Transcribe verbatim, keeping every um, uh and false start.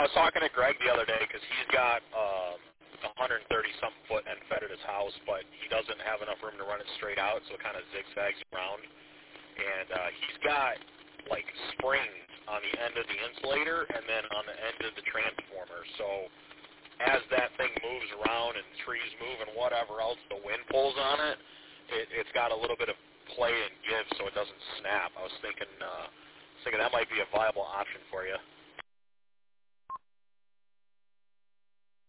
I was talking to Greg the other day because he's got um, one hundred thirty something foot end fed at his house, but he doesn't have enough room to run it straight out, so it kind of zigzags around. And uh, he's got like springs on the end of the insulator and then on the end of the transformer. So as that thing moves around and trees move and whatever else the wind pulls on it, it it's got a little bit of play and give so it doesn't snap. I was thinking, uh, thinking that might be a viable option for you.